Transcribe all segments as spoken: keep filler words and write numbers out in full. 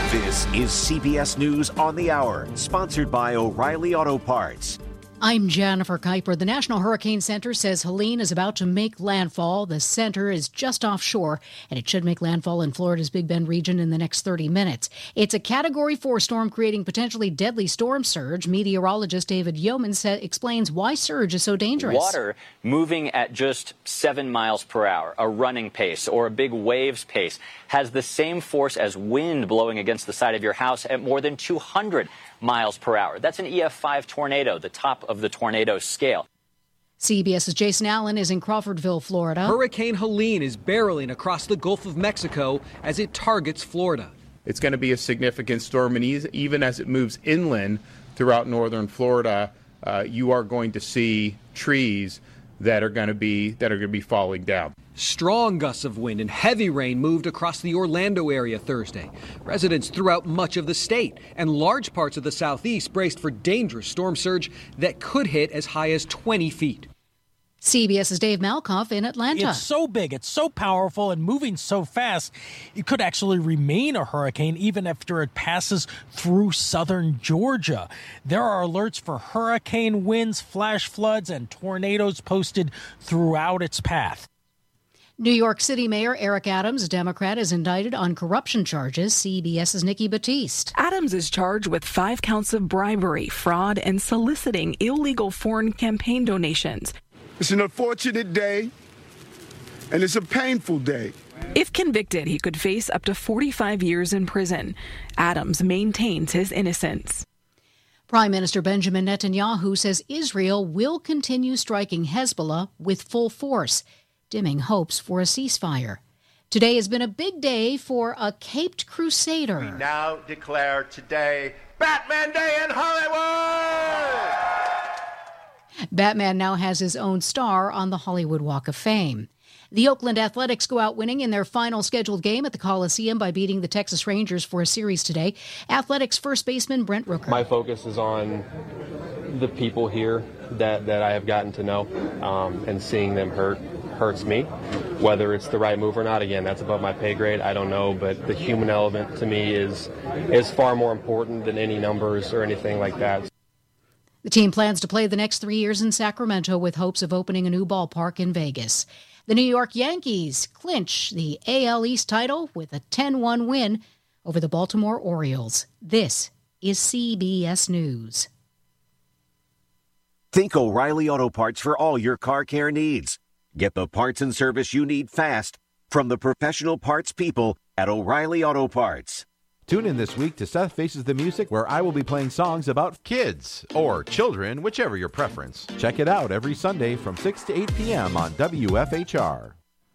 This is C B S News on the Hour, sponsored by O'Reilly Auto Parts. I'm Jennifer Kuiper. The National Hurricane Center says Helene is about to make landfall. The center is just offshore, and it should make landfall in Florida's Big Bend region in the next thirty minutes. It's a Category four storm creating potentially deadly storm surge. Meteorologist David Yeoman sa- explains why surge is so dangerous. Water moving at just seven miles per hour, a running pace or a big waves pace, has the same force as wind blowing against the side of your house at more than two hundred miles per hour. That's an E F five tornado, the top of the tornado scale. CBS's Jason Allen is in Crawfordville, Florida. Hurricane Helene is barreling across the Gulf of Mexico as it targets Florida. It's going to be a significant storm, and even as it moves inland throughout northern Florida, uh, you are going to see trees that are going to be that are going to be falling down. Strong gusts of wind and heavy rain moved across the Orlando area Thursday. Residents throughout much of the state and large parts of the southeast braced for dangerous storm surge that could hit as high as twenty feet. CBS's Dave Malkoff in Atlanta. It's so big, it's so powerful, and moving so fast, it could actually remain a hurricane even after it passes through southern Georgia. There are alerts for hurricane winds, flash floods, and tornadoes posted throughout its path. New York City Mayor Eric Adams, a Democrat, is indicted on corruption charges. CBS's Nikki Battiste. Adams is charged with five counts of bribery, fraud, and soliciting illegal foreign campaign donations. It's an unfortunate day, and it's a painful day. If convicted, he could face up to forty-five years in prison. Adams maintains his innocence. Prime Minister Benjamin Netanyahu says Israel will continue striking Hezbollah with full force, dimming hopes for a ceasefire. Today has been a big day for a caped crusader. We now declare today Batman Day in Hollywood! Batman now has his own star on the Hollywood Walk of Fame. The Oakland Athletics go out winning in their final scheduled game at the Coliseum by beating the Texas Rangers for a series today. Athletics first baseman Brent Rooker. My focus is on the people here that, that I have gotten to know, um, and seeing them hurt hurts me. Whether it's the right move or not, again, that's above my pay grade. I don't know, but the human element to me is is far more important than any numbers or anything like that. The team plans to play the next three years in Sacramento with hopes of opening a new ballpark in Vegas. The New York Yankees clinch the A L East title with a ten one win over the Baltimore Orioles. This is C B S News. Think O'Reilly Auto Parts for all your car care needs. Get the parts and service you need fast from the professional parts people at O'Reilly Auto Parts. Tune in this week to Seth Faces the Music, where I will be playing songs about kids or children, whichever your preference. Check it out every Sunday from six to eight p.m. on W F H R.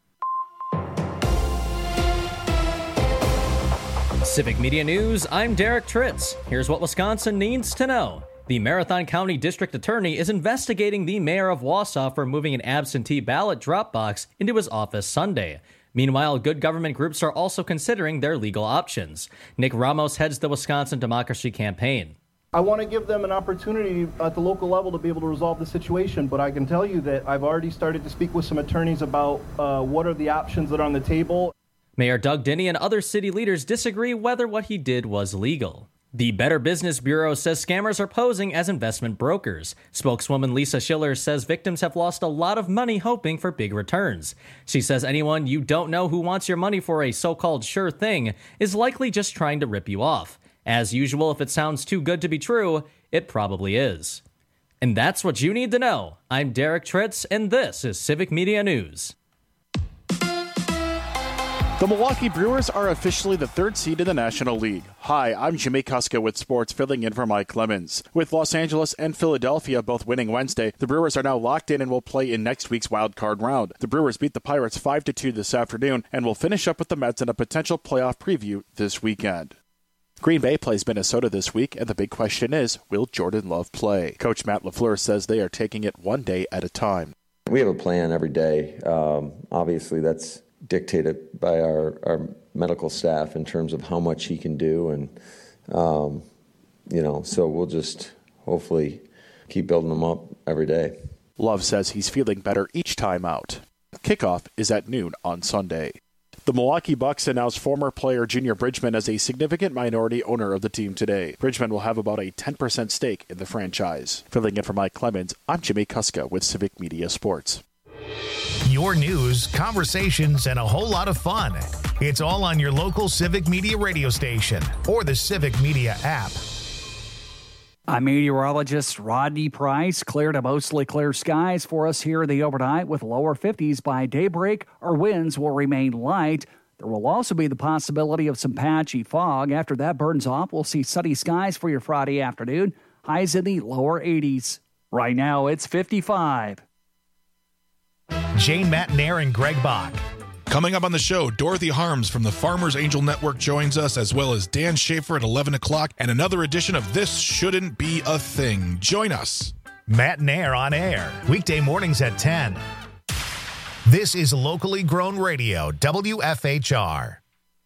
Civic Media News, I'm Derek Tritz. Here's what Wisconsin needs to know. The Marathon County District Attorney is investigating the mayor of Wausau for moving an absentee ballot drop box into his office Sunday. Meanwhile, good government groups are also considering their legal options. Nick Ramos heads the Wisconsin Democracy Campaign. I want to give them an opportunity at the local level to be able to resolve the situation, but I can tell you that I've already started to speak with some attorneys about uh, what are the options that are on the table. Mayor Doug Dinney and other city leaders disagree whether what he did was legal. The Better Business Bureau says scammers are posing as investment brokers. Spokeswoman Lisa Schiller says victims have lost a lot of money hoping for big returns. She says anyone you don't know who wants your money for a so-called sure thing is likely just trying to rip you off. As usual, if it sounds too good to be true, it probably is. And that's what you need to know. I'm Derek Tritz, and this is Civic Media News. The Milwaukee Brewers are officially the third seed in the National League. Hi, I'm Jimmy Kuska with sports, filling in for Mike Clemens. With Los Angeles and Philadelphia both winning Wednesday, the Brewers are now locked in and will play in next week's wild card round. The Brewers beat the Pirates five to two this afternoon and will finish up with the Mets in a potential playoff preview this weekend. Green Bay plays Minnesota this week, and the big question is, will Jordan Love play? Coach Matt LaFleur says they are taking it one day at a time. We have a plan every day. Um, obviously, that's dictated by our, our medical staff in terms of how much he can do. And, um, you know, so we'll just hopefully keep building him up every day. Love says he's feeling better each time out. Kickoff is at noon on Sunday. The Milwaukee Bucks announced former player Junior Bridgman as a significant minority owner of the team today. Bridgman will have about a ten percent stake in the franchise. Filling in for Mike Clemens, I'm Jimmy Kuska with Civic Media Sports. Your news, conversations, and a whole lot of fun. It's all on your local Civic Media radio station or the Civic Media app. I'm meteorologist Rodney Price. Clear to mostly clear skies for us here in the overnight with lower fifties by daybreak. Our winds will remain light. There will also be the possibility of some patchy fog. After that burns off, we'll see sunny skies for your Friday afternoon. Highs in the lower eighties. Right now, it's fifty-five. Jane, Matt, Nair, and Greg Bach. Coming up on the show, Dorothy Harms from the Farmers Angel Network joins us, as well as Dan Schaefer at eleven o'clock, and another edition of This Shouldn't Be a Thing. Join us. Matt Nair on air, weekday mornings at ten. This is locally grown radio, W F H R.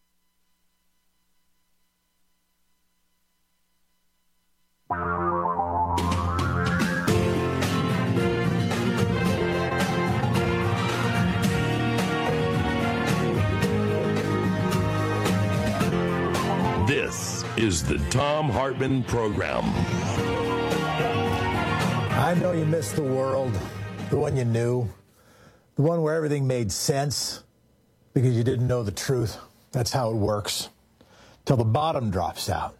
This is the Thom Hartmann Program. I know you missed the world, the one you knew, the one where everything made sense because you didn't know the truth. That's how it works. Till the bottom drops out.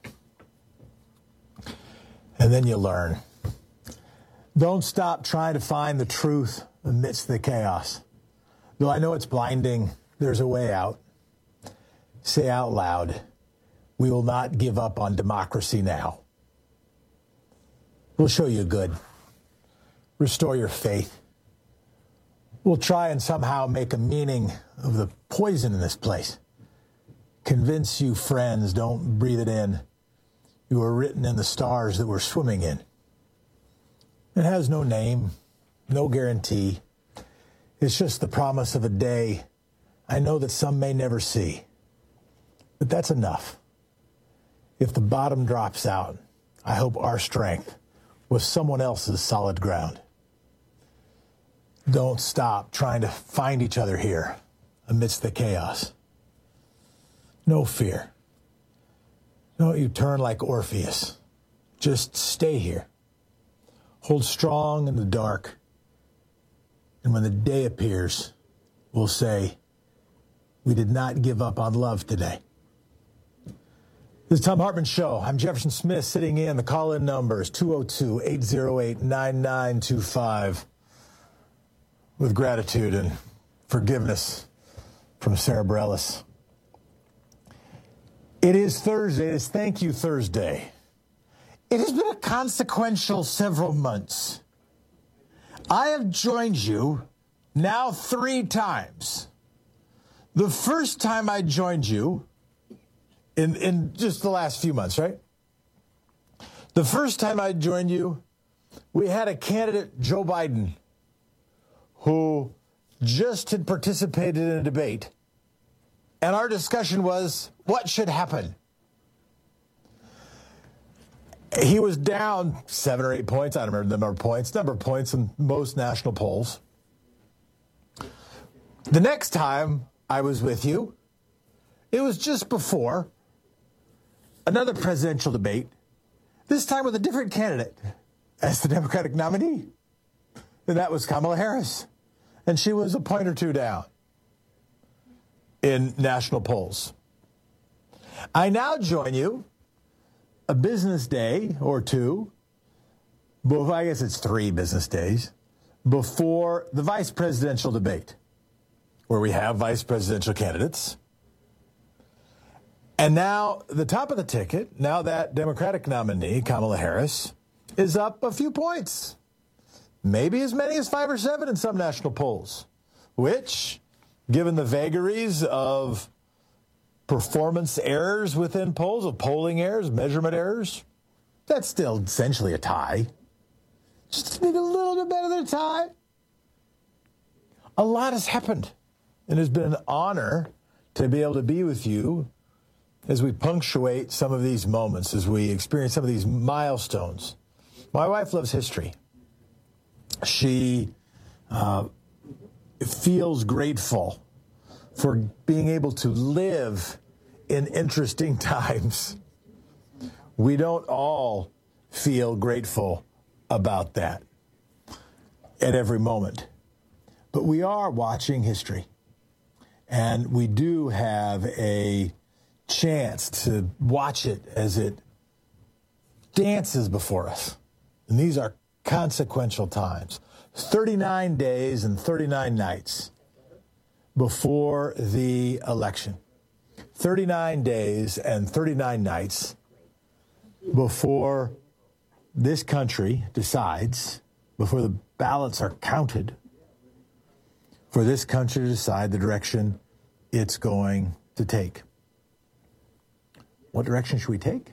And then you learn. Don't stop trying to find the truth amidst the chaos. Though I know it's blinding, there's a way out. Say out loud, we will not give up on democracy now. We'll show you good. Restore your faith. We'll try and somehow make a meaning of the poison in this place. Convince you friends, don't breathe it in. You were written in the stars that we're swimming in. It has no name, no guarantee. It's just the promise of a day I know that some may never see. But that's enough. If the bottom drops out, I hope our strength was someone else's solid ground. Don't stop trying to find each other here amidst the chaos. No fear. Don't you turn like Orpheus. Just stay here. Hold strong in the dark. And when the day appears, we'll say, we did not give up on love today. This is Thom Hartmann Show. I'm Jefferson Smith sitting in. The call-in number is two oh two, eight oh eight, nine nine two five. With gratitude and forgiveness from Sarah Bareilles. It is Thursday. It is Thank You Thursday. It has been a consequential several months. I have joined you now three times. The first time I joined you, In, in just the last few months, right? The first time I joined you, we had a candidate, Joe Biden, who just had participated in a debate. And our discussion was, what should happen? He was down seven or eight points. I don't remember the number of points. Number of points in most national polls. The next time I was with you, it was just before another presidential debate, this time with a different candidate as the Democratic nominee. And that was Kamala Harris. And she was a point or two down in national polls. I now join you a business day or two, before, I guess it's three business days, before the vice presidential debate, where we have vice presidential candidates. And now, the top of the ticket, now that Democratic nominee, Kamala Harris, is up a few points. Maybe as many as five or seven in some national polls, which, given the vagaries of performance errors within polls, of polling errors, measurement errors, that's still essentially a tie. Just maybe a little bit better than a tie. A lot has happened, and it's been an honor to be able to be with you as we punctuate some of these moments, as we experience some of these milestones. My wife loves history. She uh, feels grateful for being able to live in interesting times. We don't all feel grateful about that at every moment. But we are watching history. And we do have a chance to watch it as it dances before us. And these are consequential times. thirty-nine days and thirty-nine nights before the election. thirty-nine days and thirty-nine nights before this country decides, before the ballots are counted, for this country to decide the direction it's going to take. What direction should we take?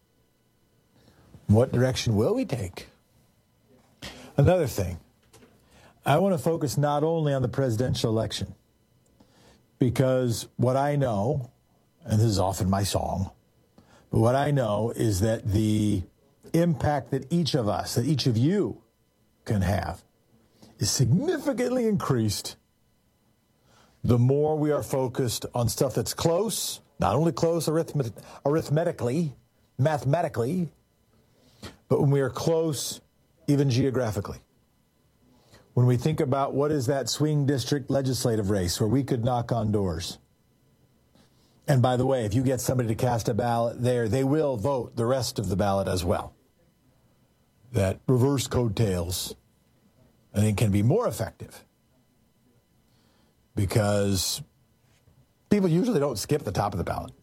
What direction will we take? Another thing, I want to focus not only on the presidential election, because what I know, and this is often my song, but what I know is that the impact that each of us, that each of you can have, is significantly increased the more we are focused on stuff that's close, not only close arithmet- arithmetically, mathematically, but when we are close even geographically. When we think about what is that swing district legislative race where we could knock on doors. And by the way, if you get somebody to cast a ballot there, they will vote the rest of the ballot as well. That reverse coattails, I think, can be more effective because people usually don't skip the top of the ballot.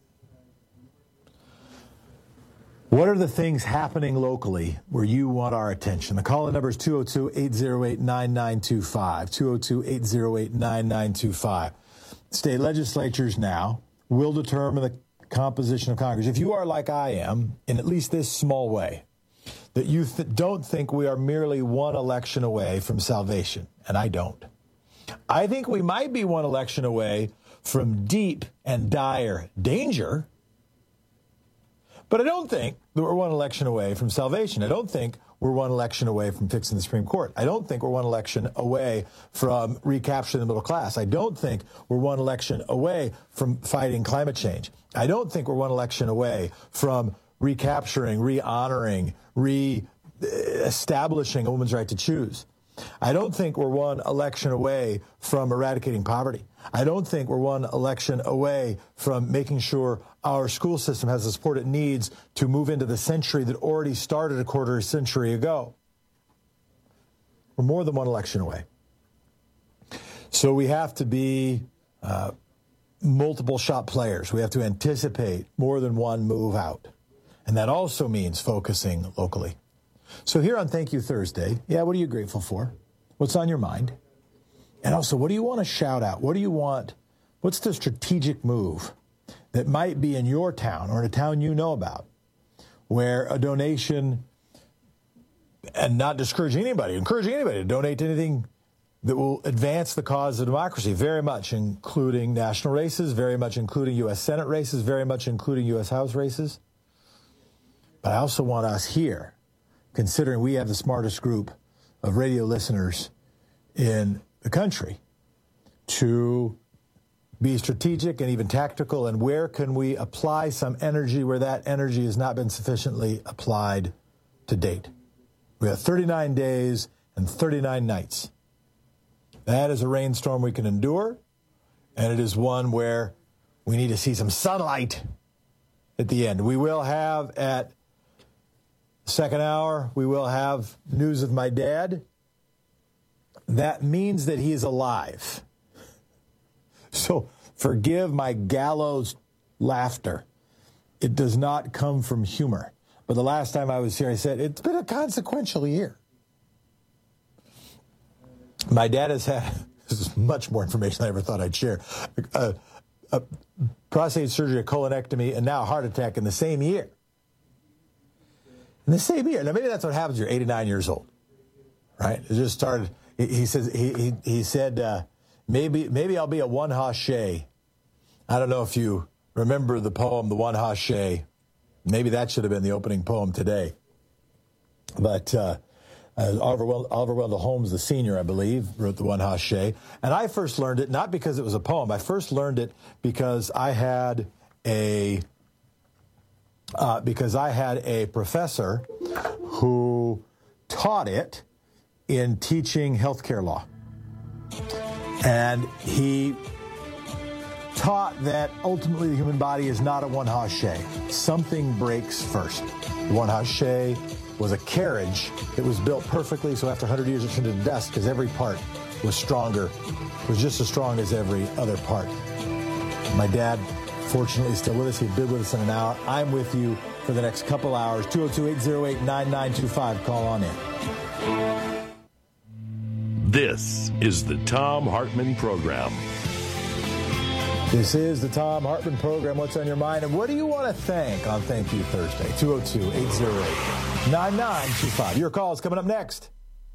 What are the things happening locally where you want our attention? The call-in number is two oh two, eight oh eight, nine nine two five, two oh two, eight oh eight, nine nine two five. State legislatures now will determine the composition of Congress. If you are like I am, in at least this small way, that you th- don't think we are merely one election away from salvation, and I don't. I think we might be one election away from deep and dire danger, but I don't think that we're one election away from salvation. I don't think we're one election away from fixing the Supreme Court. I don't think we're one election away from recapturing the middle class. I don't think we're one election away from fighting climate change. I don't think we're one election away from recapturing, re-honoring, re-establishing a woman's right to choose. I don't think we're one election away from eradicating poverty. I don't think we're one election away from making sure our school system has the support it needs to move into the century that already started a quarter century ago. We're more than one election away. So we have to be uh, multiple shot players. We have to anticipate more than one move out. And that also means focusing locally. So here on Thank You Thursday, yeah, what are you grateful for? What's on your mind? And also, what do you want to shout out? What do you want? What's the strategic move that might be in your town or in a town you know about where a donation, and not discouraging anybody, encouraging anybody to donate to anything that will advance the cause of democracy, very much including national races, very much including U S Senate races, very much including U S House races. But I also want us here, considering we have the smartest group of radio listeners in the country, to be strategic and even tactical, and where can we apply some energy where that energy has not been sufficiently applied to date. We have thirty-nine days and thirty-nine nights. That is a rainstorm we can endure, and it is one where we need to see some sunlight at the end. We will have at second hour, we will have news of my dad. That means that he is alive. So forgive my gallows laughter. It does not come from humor. But the last time I was here, I said, it's been a consequential year. My dad has had, this is much more information than I ever thought I'd share, a, a prostate surgery, a colonectomy, and now a heart attack in the same year. In the same year. Now, maybe that's what happens. You're eighty-nine years old, right? It just started. He, he says. He he, he said uh, maybe maybe I'll be a one hoss shay. I don't know if you remember the poem, "The One Hoss Shay." Maybe that should have been the opening poem today. But uh, Uh, Oliver, well, Oliver Wendell Holmes, the senior, I believe, wrote the One Hoss Shay. And I first learned it not because it was a poem. I first learned it because I had a uh, because I had a professor who taught it in teaching healthcare law. And he taught that ultimately the human body is not a one-hoss shay. Something breaks first. The one-hoss shay was a carriage that was built perfectly, so after one hundred years it turned into dust because every part was stronger, was just as strong as every other part. My dad, fortunately, is still with us. He'll be with us in an hour. I'm with you for the next couple hours. two oh two, eight oh eight, nine nine two five. Call on in. This is the Thom Hartmann Program. This is the Thom Hartmann Program. What's on your mind? And what do you want to thank on Thank You Thursday? two oh two, eight oh eight, nine nine two five. Your call is coming up next.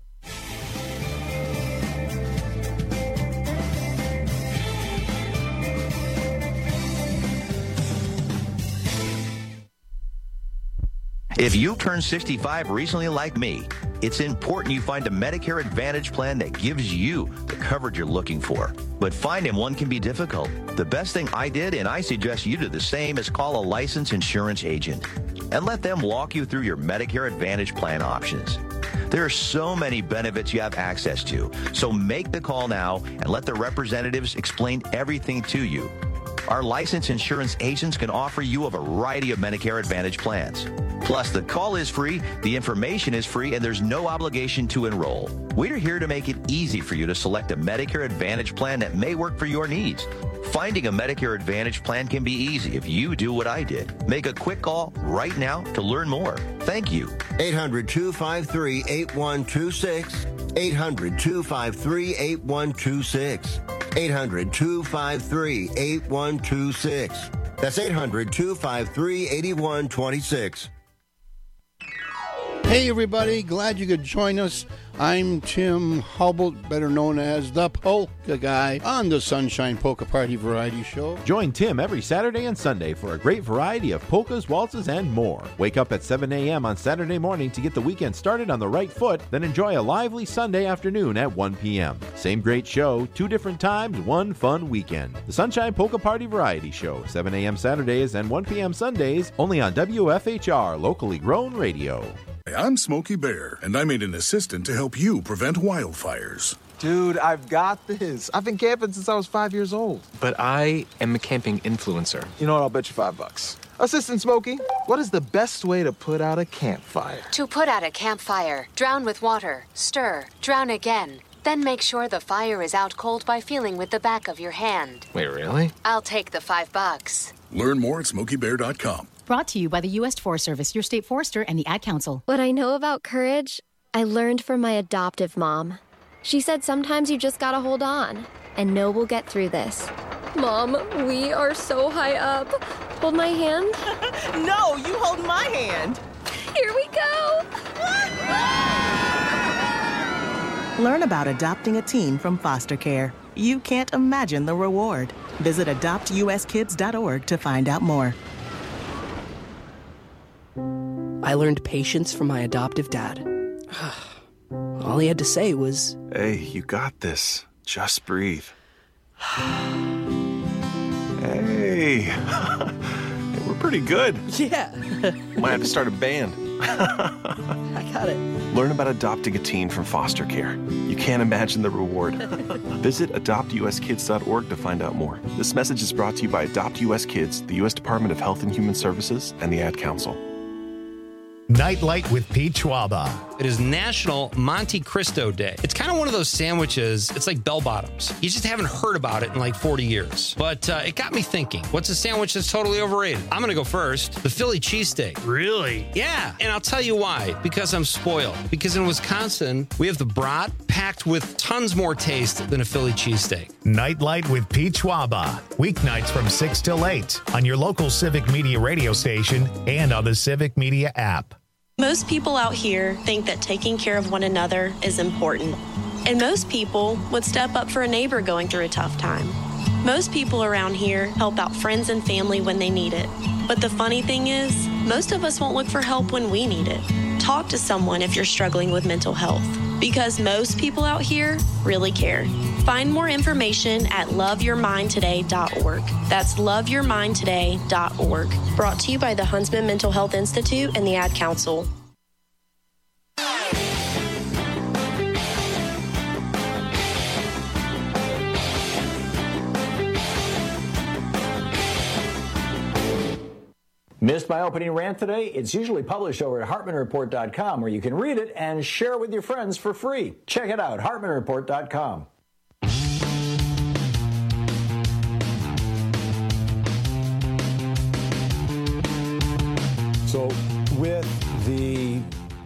If you turned sixty-five recently like me, it's important you find a Medicare Advantage plan that gives you the coverage you're looking for. But finding one can be difficult. The best thing I did, and I suggest you do the same, is call a licensed insurance agent and let them walk you through your Medicare Advantage plan options. There are so many benefits you have access to, so make the call now and let the representatives explain everything to you. Our licensed insurance agents can offer you a variety of Medicare Advantage plans. Plus, the call is free, the information is free, and there's no obligation to enroll. We're here to make it easy for you to select a Medicare Advantage plan that may work for your needs. Finding a Medicare Advantage plan can be easy if you do what I did. Make a quick call right now to learn more. Thank you. eight hundred, two five three, eight one two six. eight hundred, two five three, eight one two six. eight hundred, two five three, eight one two six. That's eight hundred, two five three, eight one two six. Hey, everybody. Glad you could join us. I'm Tim Hubble, better known as the Polka Guy, on the Sunshine Polka Party Variety Show. Join Tim every Saturday and Sunday for a great variety of polkas, waltzes, and more. Wake up at seven a.m. on Saturday morning to get the weekend started on the right foot, then enjoy a lively Sunday afternoon at one p.m. Same great show, two different times, one fun weekend. The Sunshine Polka Party Variety Show, seven a.m. Saturdays and one p.m. Sundays, only on W F H R, locally grown radio. I'm Smokey Bear, and I made an assistant to help you prevent wildfires. Dude, I've got this. I've been camping since I was five years old. But I am a camping influencer. You know what? I'll bet you five bucks. Assistant Smokey, what is the best way to put out a campfire? To put out a campfire, drown with water, stir, drown again. Then make sure the fire is out cold by feeling with the back of your hand. Wait, really? I'll take the five bucks. Learn more at smokey bear dot com. Brought to you by the U S Forest Service, your state forester, and the Ad Council. What I know about courage, I learned from my adoptive mom. She said sometimes you just gotta hold on and know we'll get through this. Mom, we are so high up. Hold my hand. No, you hold my hand. Here we go. Learn about adopting a teen from foster care. You can't imagine the reward. Visit adopt u s kids dot org to find out more. I learned patience from my adoptive dad. All he had to say was, "Hey, you got this. Just breathe." Hey, we're pretty good. Yeah. Might have to start a band. I got it. Learn about adopting a teen from foster care. You can't imagine the reward. Visit adopt u s kids dot org to find out more. This message is brought to you by Adopt U S Kids, the U S Department of Health and Human Services, and the Ad Council. Nightlight with Pete Schwaba. It is National Monte Cristo Day. It's kind of one of those sandwiches, it's like bell bottoms. You just haven't heard about it in like forty years. But uh, it got me thinking, what's a sandwich that's totally overrated? I'm going to go first. The Philly cheesesteak. Really? Yeah. And I'll tell you why. Because I'm spoiled. Because in Wisconsin, we have the brat packed with tons more taste than a Philly cheesesteak. Nightlight with Pete Schwaba. Weeknights from six till eight on your local Civic Media radio station and on the Civic Media app. Most people out here think that taking care of one another is important. And most people would step up for a neighbor going through a tough time. Most people around here help out friends and family when they need it. But the funny thing is, most of us won't look for help when we need it. Talk to someone if you're struggling with mental health, because most people out here really care. Find more information at love your mind today dot org. That's love your mind today dot org. Brought to you by the Huntsman Mental Health Institute and the Ad Council. Missed my opening rant today? It's usually published over at hartman report dot com, where you can read it and share it with your friends for free. Check it out, hartman report dot com. So with the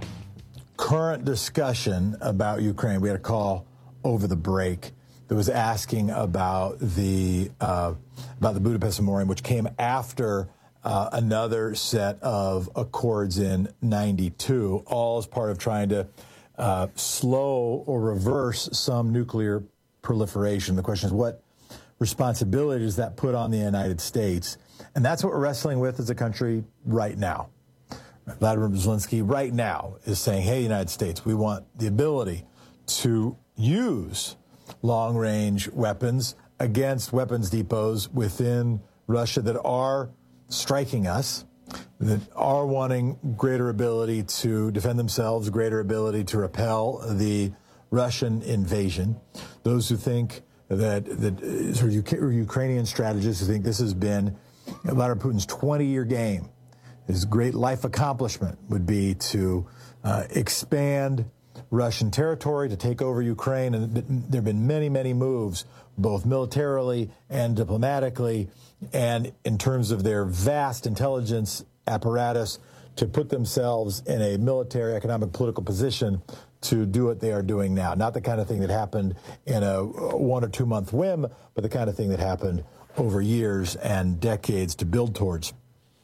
current discussion about Ukraine, we had a call over the break that was asking about the uh, about the Budapest Memorandum, which came after uh, another set of accords in ninety-two, all as part of trying to uh, slow or reverse some nuclear proliferation. The question is, what responsibility does that put on the United States? And that's what we're wrestling with as a country right now. Vladimir Zelensky right now is saying, hey, United States, we want the ability to use long-range weapons against weapons depots within Russia that are striking us, that are wanting greater ability to defend themselves, greater ability to repel the Russian invasion. Those who think that, that sort of Ukrainian strategists who think this has been Vladimir Putin's twenty-year game, his great life accomplishment would be to uh, expand Russian territory, to take over Ukraine. And there have been many, many moves, both militarily and diplomatically, and in terms of their vast intelligence apparatus, to put themselves in a military, economic, political position to do what they are doing now. Not the kind of thing that happened in a one or two month whim, but the kind of thing that happened over years and decades to build towards.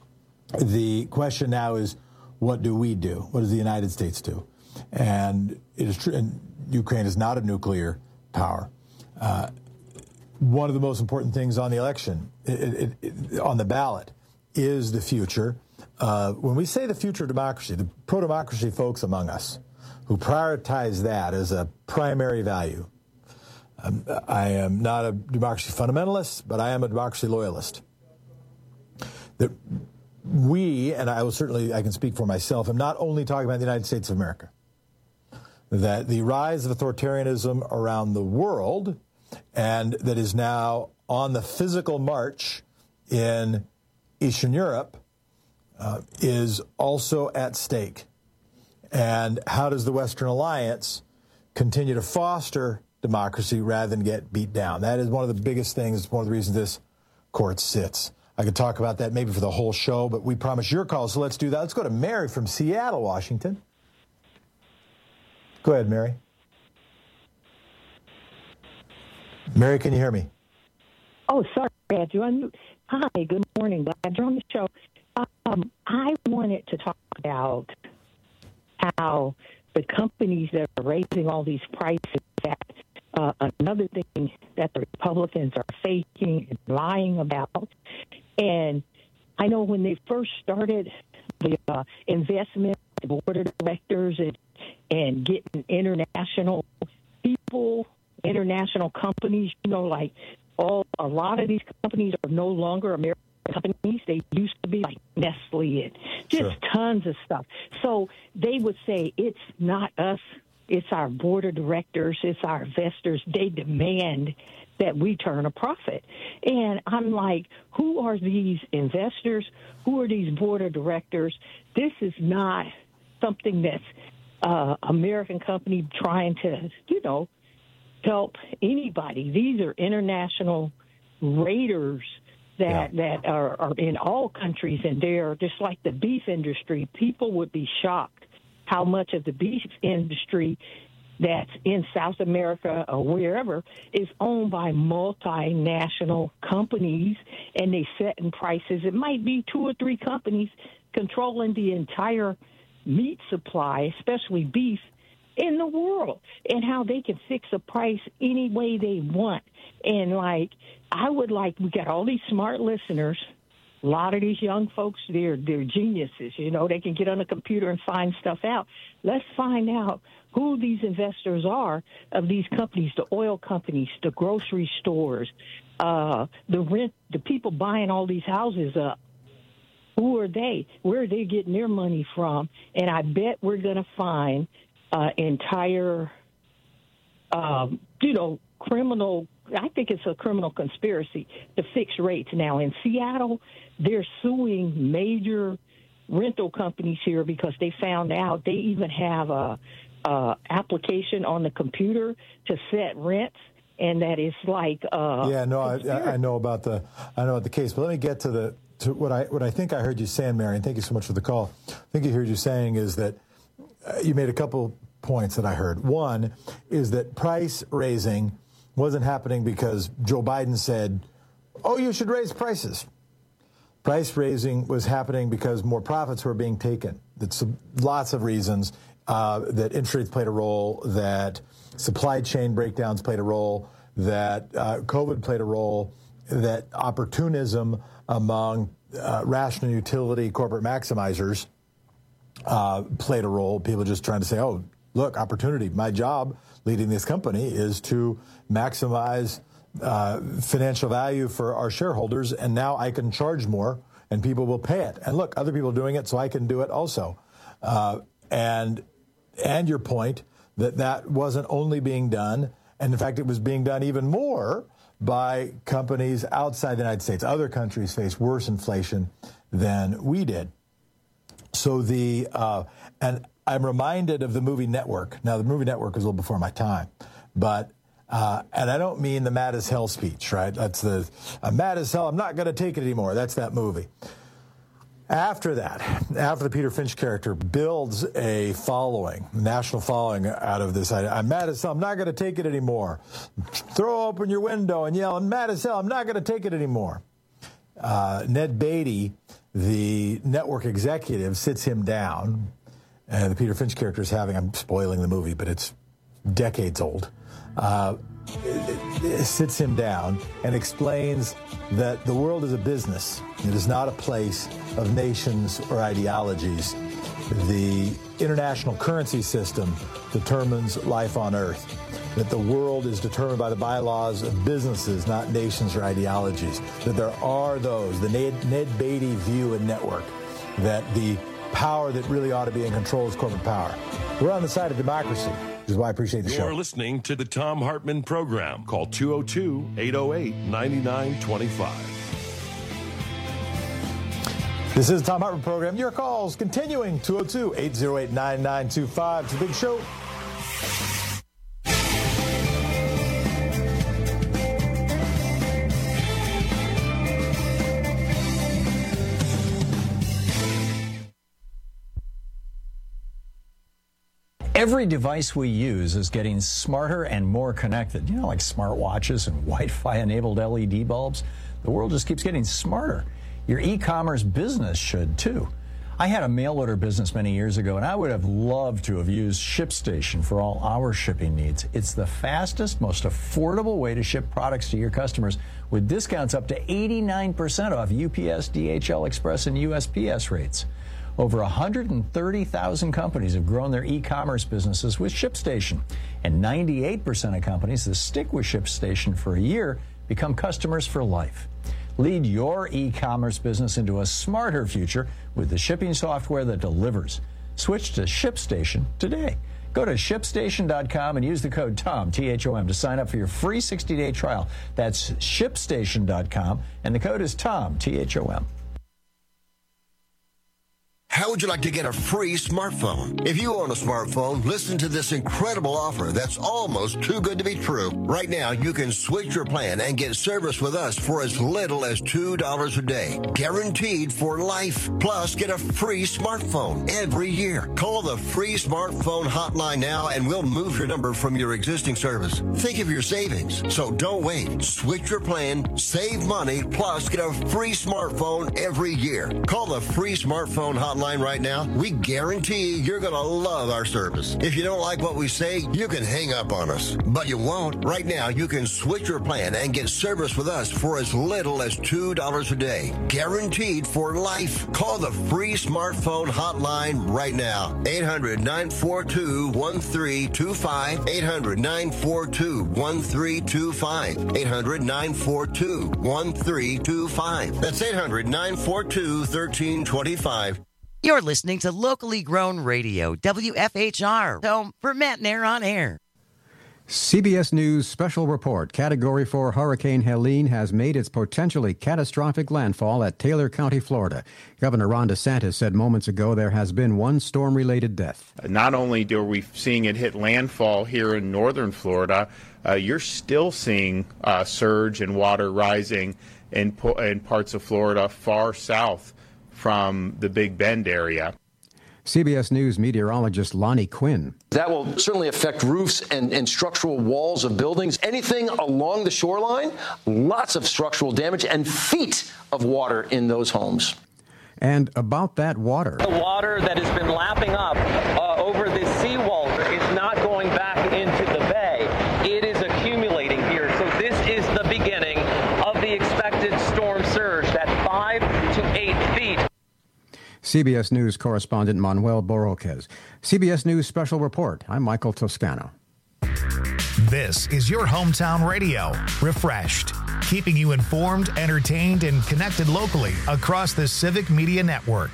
The question now is, what do we do? What does the United States do? And it is true, and Ukraine is not a nuclear power. Uh, one of the most important things on the election, it, it, it, on the ballot, is the future. Uh, when we say the future of democracy, the pro-democracy folks among us who prioritize that as a primary value. Um, I am not a democracy fundamentalist, but I am a democracy loyalist. That we, and I will certainly, I can speak for myself, I'm not only talking about the United States of America, that the rise of authoritarianism around the world, and that is now on the physical march in Eastern Europe, uh, is also at stake. And how does the Western Alliance continue to foster democracy rather than get beat down? That is one of the biggest things, one of the reasons this court sits. I could talk about that maybe for the whole show, but we promised your call, so let's do that. Let's go to Mary from Seattle, Washington. Go ahead, Mary. Mary, can you hear me? Oh, sorry, Andrew. I'm, hi, good morning. Glad you're on the show. Um, I wanted to talk about how the companies that are raising all these prices, that uh, another thing that the Republicans are faking and lying about. And I know when they first started the uh, investment, the board of directors, and, and getting international people, international companies, you know, like all a lot of these companies are no longer American companies. They used to be like Nestle and just sure. tons of stuff. So they would say, it's not us, it's our board of directors, it's our investors. They demand that we turn a profit. And I'm like, who are these investors? Who are these board of directors? This is not something that's uh, American company trying to, you know, help anybody. These are international raiders that yeah. that are, are in all countries, and they're just like the beef industry. People would be shocked how much of the beef industry that's in South America or wherever is owned by multinational companies, and they set in prices. It might be two or three companies controlling the entire meat supply, especially beef, in the world, and how they can fix a price any way they want. And, like, I would like, we got all these smart listeners A lot of these young folks, they're, they're geniuses. You know, they can get on a computer and find stuff out. Let's find out who these investors are of these companies, the oil companies, the grocery stores, uh, the rent, the people buying all these houses up. Who are they? Where are they getting their money from? And I bet we're going to find uh, entire, um, you know, criminal, I think it's a criminal conspiracy to fix rates. Now, in Seattle, they're suing major rental companies here because they found out they even have a, a application on the computer to set rents. And that is like uh, yeah, no, I, I know about the I know about the case, but let me get to the to what I what I think I heard you saying, Marion. Thank you so much for the call. I think I heard you saying is that uh, you made a couple points that I heard. One is that price raising wasn't happening because Joe Biden said, "Oh, you should raise prices." Price raising was happening because more profits were being taken. That's lots of reasons uh, that interest rates played a role, that supply chain breakdowns played a role, that uh, COVID played a role, that opportunism among uh, rational utility corporate maximizers uh, played a role. People just trying to say, oh, look, opportunity. My job leading this company is to maximize uh, financial value for our shareholders, and now I can charge more, and people will pay it. And look, other people are doing it, so I can do it also. Uh, and and your point that that wasn't only being done, and in fact, it was being done even more by companies outside the United States. Other countries face worse inflation than we did. So the, uh, and I'm reminded of the movie Network. Now, the movie Network was a little before my time, but, uh, and I don't mean the mad as hell speech, right? That's the, I'm mad as hell, I'm not going to take it anymore. That's that movie. After that, after the Peter Finch character builds a following, national following out of this, I, I'm mad as hell, I'm not going to take it anymore. Throw open your window and yell, I'm mad as hell, I'm not going to take it anymore. Uh, Ned Beatty, the network executive, sits him down, and the Peter Finch character is having, I'm spoiling the movie, but it's decades old, uh, it, it sits him down and explains that the world is a business. It is not a place of nations or ideologies. The international currency system determines life on Earth. That the world is determined by the bylaws of businesses, not nations or ideologies. That there are those, the Ned, Ned Beatty view and network, that the power that really ought to be in control is corporate power. We're on the side of democracy, which is why I appreciate the You're show. You're listening to the Thom Hartmann Program. Call two oh two, eight oh eight, nine nine two five. This is the Thom Hartmann Program. Your calls continuing, two oh two, eight oh eight, nine nine two five. It's a big show. Every device we use is getting smarter and more connected. You know, like smartwatches and Wi-Fi enabled L E D bulbs. The world just keeps getting smarter. Your e-commerce business should too. I had a mail order business many years ago, and I would have loved to have used ShipStation for all our shipping needs. It's the fastest, most affordable way to ship products to your customers with discounts up to eighty-nine percent off U P S, D H L Express, and U S P S rates. Over one hundred thirty thousand companies have grown their e-commerce businesses with ShipStation, and ninety-eight percent of companies that stick with ShipStation for a year become customers for life. Lead your e-commerce business into a smarter future with the shipping software that delivers. Switch to ShipStation today. Go to ship station dot com and use the code TOM, T H O M, to sign up for your free sixty-day trial. That's ship station dot com, and the code is TOM, T H O M. How would you like to get a free smartphone? If you own a smartphone, listen to this incredible offer that's almost too good to be true. Right now, you can switch your plan and get service with us for as little as two dollars a day. Guaranteed for life. Plus, get a free smartphone every year. Call the free smartphone hotline now and we'll move your number from your existing service. Think of your savings. So don't wait. Switch your plan, save money, plus get a free smartphone every year. Call the free smartphone hotline hotline right now, we guarantee you're going to love our service. If you don't like what we say, you can hang up on us. But you won't. Right now, you can switch your plan and get service with us for as little as two dollars a day. Guaranteed for life. Call the free smartphone hotline right now. eight hundred, nine four two, one three two five. eight hundred, nine four two, one three two five. eight hundred, nine four two, one three two five. That's eight hundred, nine four two, one three two five. You're listening to locally grown radio, W F H R, home for Matt Nair on air. C B S News special report. Category four Hurricane Helene has made its potentially catastrophic landfall at Taylor County, Florida. Governor Ron DeSantis said moments ago there has been one storm-related death. Not only are we seeing it hit landfall here in northern Florida, uh, you're still seeing uh, surge and water rising in, po- in parts of Florida far south from the Big Bend area. C B S News meteorologist Lonnie Quinn. That will certainly affect roofs and, and structural walls of buildings. Anything along the shoreline, lots of structural damage and feet of water in those homes. And about that water. The water that has been lapping up uh, over this seawall is not going back into the bay. It is accumulating here. So this is the beginning of the expected storm surge, that five to eight feet. C B S News correspondent Manuel Borroquez. C B S News Special Report. I'm Michael Toscano. This is your hometown radio, Refreshed, keeping you informed, entertained, and connected locally across the Civic Media Network.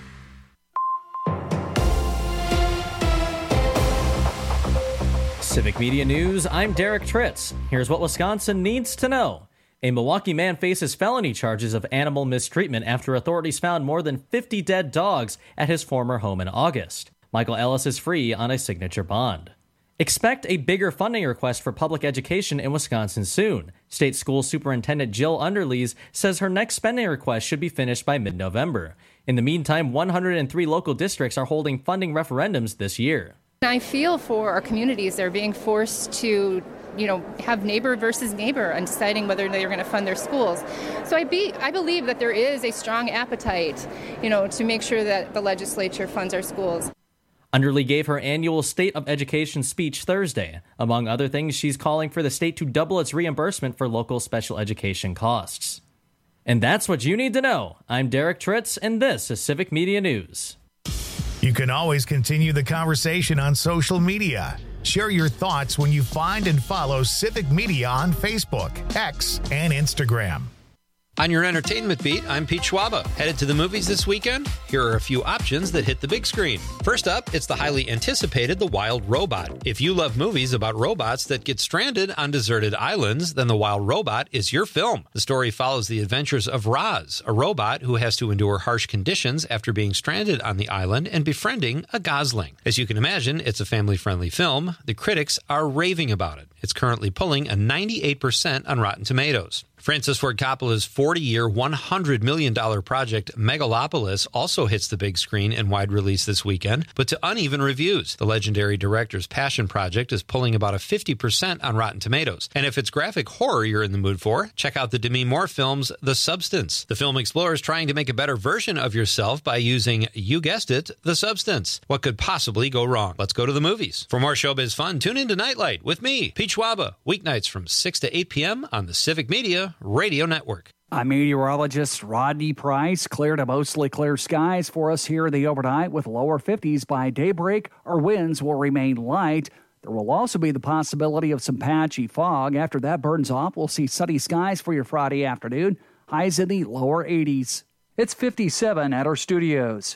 Civic Media News, I'm Derek Tritz. Here's what Wisconsin needs to know. A Milwaukee man faces felony charges of animal mistreatment after authorities found more than fifty dead dogs at his former home in August. Michael Ellis is free on a signature bond. Expect a bigger funding request for public education in Wisconsin soon. State School Superintendent Jill Underlees says her next spending request should be finished by mid-November. In the meantime, one hundred three local districts are holding funding referendums this year. I feel for our communities. They're being forced to, you know, have neighbor versus neighbor and deciding whether they're going to fund their schools. So I be I believe that there is a strong appetite, you know, to make sure that the legislature funds our schools. Underlee gave her annual State of Education speech Thursday. Among other things, she's calling for the state to double its reimbursement for local special education costs. And that's what you need to know. I'm Derek Tritz, and this is Civic Media News. You can always continue the conversation on social media. Share your thoughts when you find and follow Civic Media on Facebook, X, and Instagram. On your entertainment beat, I'm Pete Schwaba. Headed to the movies this weekend? Here are a few options that hit the big screen. First up, it's the highly anticipated The Wild Robot. If you love movies about robots that get stranded on deserted islands, then The Wild Robot is your film. The story follows the adventures of Roz, a robot who has to endure harsh conditions after being stranded on the island and befriending a gosling. As you can imagine, it's a family-friendly film. The critics are raving about it. It's currently pulling a ninety-eight percent on Rotten Tomatoes. Francis Ford Coppola's forty-year, one hundred million dollars project Megalopolis also hits the big screen in wide release this weekend, but to uneven reviews. The legendary director's passion project is pulling about a fifty percent on Rotten Tomatoes. And if it's graphic horror you're in the mood for, check out the Demi Moore film's The Substance. The film explores trying to make a better version of yourself by using, you guessed it, the substance. What could possibly go wrong? Let's go to the movies. For more showbiz fun, tune in to Nightlight with me, Pete Schwaba, weeknights from six to eight p.m. on the Civic Media Radio Network. I'm meteorologist Rodney Price. Clear to mostly clear skies for us here in the overnight with lower fifties by daybreak. Our winds will remain light. There will also be the possibility of some patchy fog. After that burns off, we'll see sunny skies for your Friday afternoon. Highs in the lower eighties. It's fifty-seven at our studios.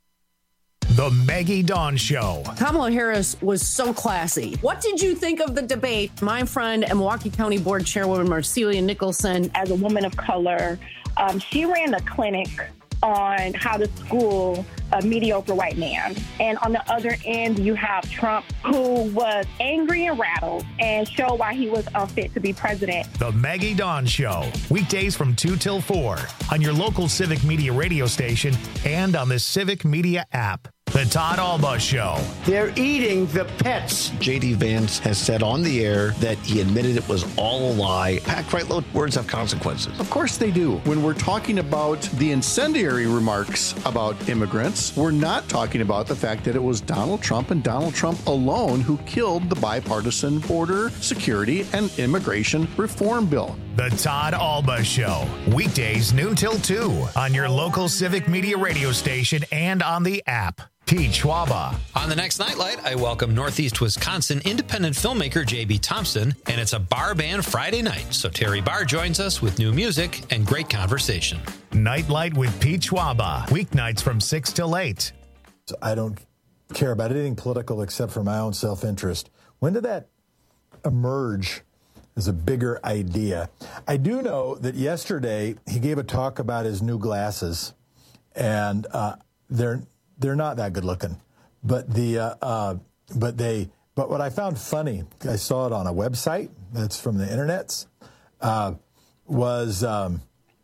The Maggie Dawn Show. Kamala Harris was so classy. What did you think of the debate? My friend and Milwaukee County Board Chairwoman Marcelia Nicholson. As a woman of color, um, she ran a clinic on how to school a mediocre white man. And on the other end, you have Trump, who was angry and rattled and showed why he was unfit to be president. The Maggie Dawn Show. Weekdays from two till four on your local Civic Media radio station and on the Civic Media app. The The Todd Alba Show. They're eating the pets. J D. Vance has said on the air that he admitted it was all a lie. Packed right low, words have consequences. Of course they do. When we're talking about the incendiary remarks about immigrants, we're not talking about the fact that it was Donald Trump and Donald Trump alone who killed the bipartisan border security and immigration reform bill. The Todd Alba Show. Weekdays noon till two on your local Civic Media radio station and on the app. Pete Schwaba. On the next Nightlight, I welcome Northeast Wisconsin independent filmmaker J B. Thompson, and it's a bar band Friday night. So Terry Barr joins us with new music and great conversation. Nightlight with Pete Schwaba. Weeknights from six till eight. I don't care about anything political except for my own self-interest. When did that emerge as a bigger idea? I do know that yesterday he gave a talk about his new glasses, and uh, they're they're not that good looking. But the uh, uh, but they but what I found funny, I saw it on a website that's from the internets, uh, was um,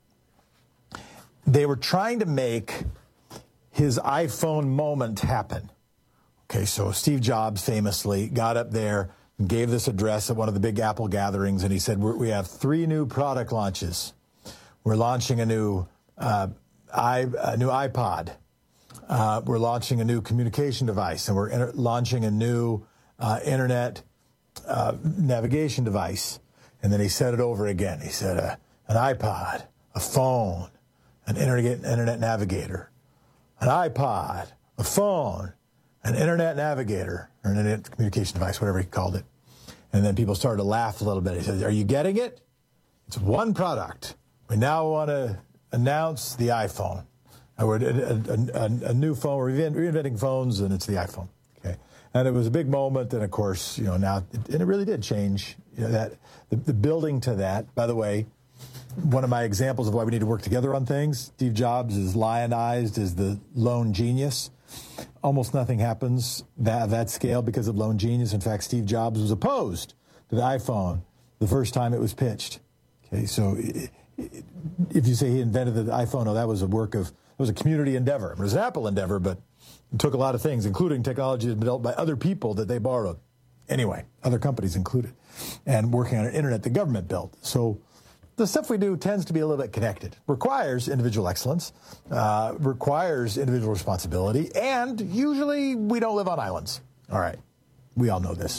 they were trying to make his iPhone moment happen. Okay, so Steve Jobs famously got up there and gave this address at one of the big Apple gatherings, and he said, We're, we have three new product launches. We're launching a new, uh, i a new iPod. Uh, we're launching a new communication device, and we're inter- launching a new uh, internet uh, navigation device. And then he said it over again. He said uh, an iPod, a phone, an internet, internet navigator, an iPod, a phone, an internet navigator, or an internet communication device, whatever he called it. And then people started to laugh a little bit. He said, are you getting it? It's one product. We now want to announce the iPhone. Or a, a, a, a new phone. We're reinventing phones, and it's the iPhone. Okay, and it was a big moment. And of course, you know, now it, and it really did change. You know, that the, the building to that. By the way, one of my examples of why we need to work together on things. Steve Jobs is lionized as the lone genius. Almost nothing happens that that scale because of lone genius. In fact, Steve Jobs was opposed to the iPhone the first time it was pitched. Okay, so it, it, if you say he invented the iPhone, oh, that was a work of It was a community endeavor. It was an Apple endeavor, but it took a lot of things, including technology that was developed by other people that they borrowed. Anyway, other companies included. And working on an internet the government built. So the stuff we do tends to be a little bit connected. Requires individual excellence, uh, requires individual responsibility, and usually we don't live on islands. All right. We all know this.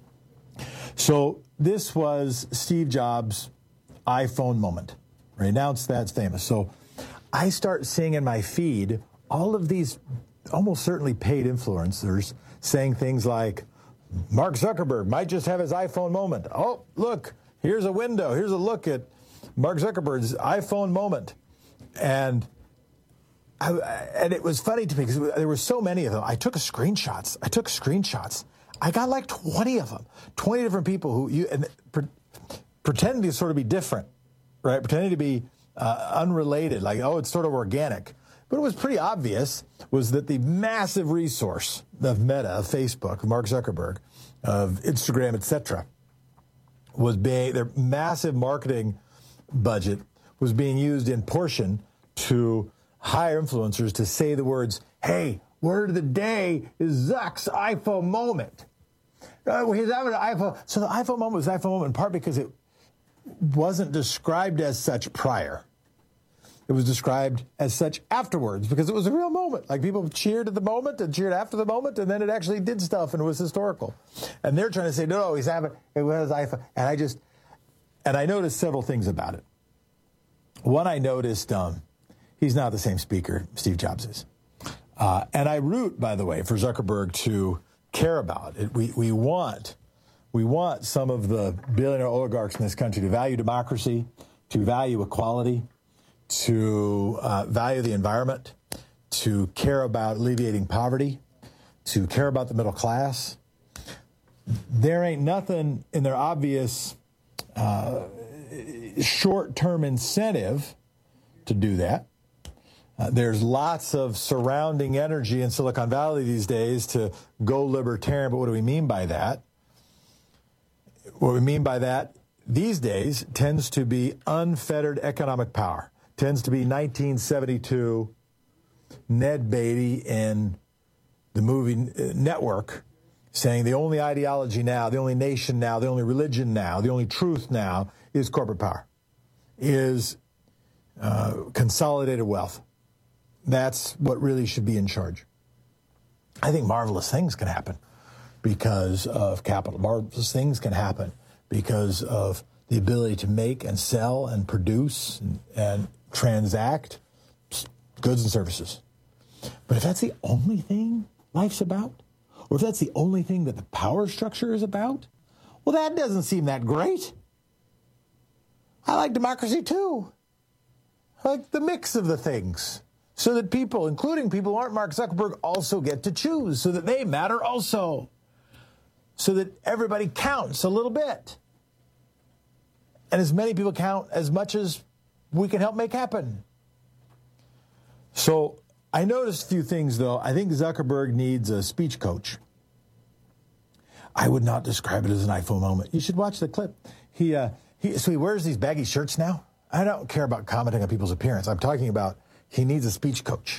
So this was Steve Jobs' iPhone moment. Right? Announced that's famous. So I start seeing in my feed all of these almost certainly paid influencers saying things like, Mark Zuckerberg might just have his iPhone moment. Oh, look, here's a window. Here's a look at Mark Zuckerberg's iPhone moment. And I, and it was funny to me because there were so many of them. I took screenshots. I took screenshots. I got like twenty of them, twenty different people who you and pre- pretending to sort of be different, right? Pretending to be uh, unrelated, like, oh, it's sort of organic. But it was pretty obvious was that the massive resource of Meta, of Facebook, of Mark Zuckerberg, of Instagram, et cetera, was being, their massive marketing budget was being used in portion to hire influencers to say the words, hey, word of the day is Zuck's iPhone moment. Uh, he's having an iPhone. So the iPhone moment was the iPhone moment in part because it wasn't described as such prior. It was described as such afterwards because it was a real moment. Like people cheered at the moment and cheered after the moment, and then it actually did stuff and it was historical. And they're trying to say, no, no, he's having it was iPhone. And I just, and I noticed several things about it. One, I noticed um, he's not the same speaker Steve Jobs is. Uh, and I root, by the way, for Zuckerberg to care about it. We we want we want some of the billionaire oligarchs in this country to value democracy, to value equality, to uh, value the environment, to care about alleviating poverty, to care about the middle class. There ain't nothing in their obvious uh, short-term incentive to do that. Uh, there's lots of surrounding energy in Silicon Valley these days to go libertarian, but what do we mean by that? What we mean by that these days tends to be unfettered economic power. Tends to be nineteen seventy-two Ned Beatty in the movie Network, saying the only ideology now, the only nation now, the only religion now, the only truth now is corporate power, is uh, consolidated wealth. That's what really should be in charge. I think marvelous things can happen because of capital. Marvelous things can happen because of the ability to make and sell and produce and, and transact goods and services. But if that's the only thing life's about, or if that's the only thing that the power structure is about, well, that doesn't seem that great. I like democracy too. I like the mix of the things, so that people, including people who aren't Mark Zuckerberg, also get to choose, so that they matter also, so that everybody counts a little bit. And as many people count as much as we can help make happen. So I noticed a few things, though. I think Zuckerberg needs a speech coach. I would not describe it as an iPhone moment. You should watch the clip. He, uh, he, so he wears these baggy shirts now. I don't care about commenting on people's appearance. I'm talking about he needs a speech coach.